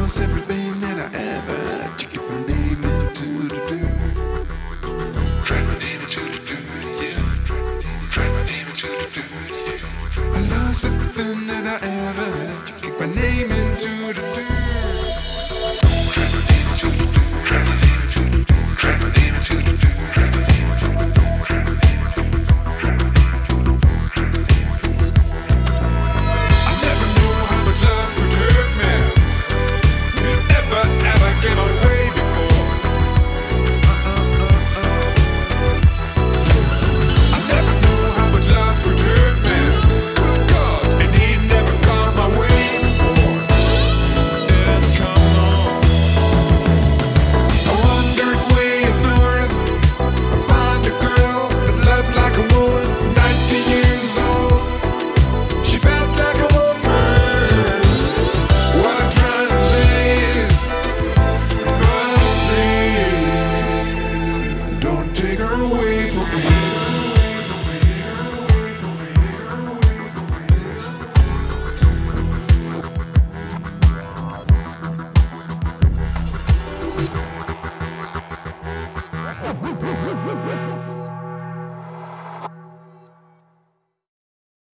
lost everything that I ever had. You keep my name into the dirt. Drag my name into the dirt, yeah. Drag my name into the dirt, yeah. I lost everything that I ever had. You kick my name into the dirt.